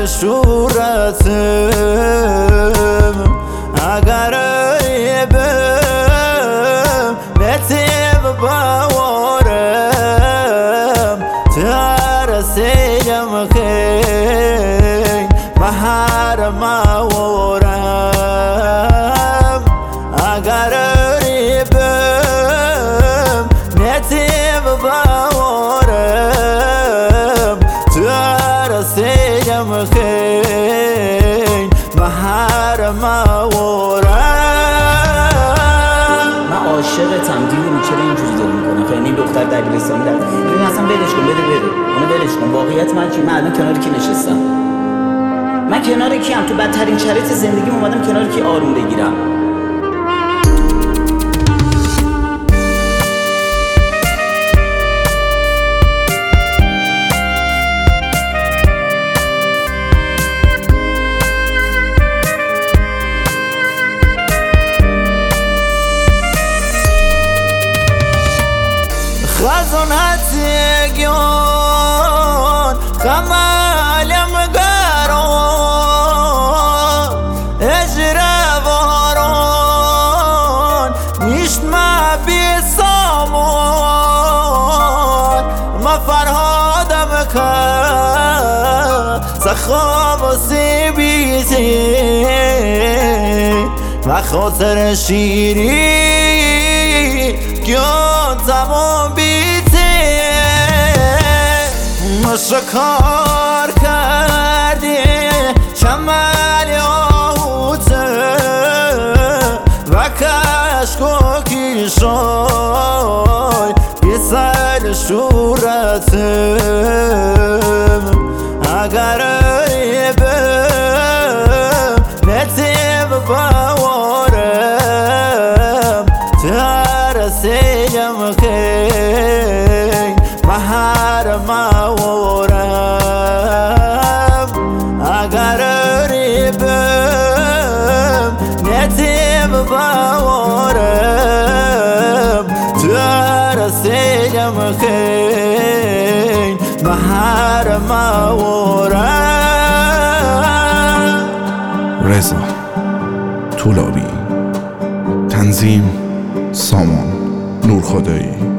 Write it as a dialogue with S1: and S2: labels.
S1: صورتم اگر عیبم نتیب باورم ترسیم خیلی بهر مورم اگر عیبم نتیب باورم ترسیم خیلی بهر مورم.
S2: من عاشقتم دیوونه، چرا اینجوری داری میکنه؟ خیلی این دختر دبیرستانی در ببین اصلا ولش کن، بده اونو ولش کن. واقعیت من چی؟ من الان کنار کی نشستم؟ من کنار کیم؟ تو بدترین شرایط زندگیم اومدم کنار کی آروم بگیرم؟
S1: خزانت گیان کمالم گران اجره واران نیشت ما بی سامان ما فرهادم که سخاب و سیبیزی و خاطر شیری گیان زمان بیتی مشکار کردی شمالی آهوته و کشک و کیشای بیسل شورتم اگر عیبم نتیب باورم ترسیم خیلی بهر مورم اگر عیبم نتیب باورم ترسیم خیلی بهر مورم.
S3: رضا طولابی، تنظیم سامان نورخدایی.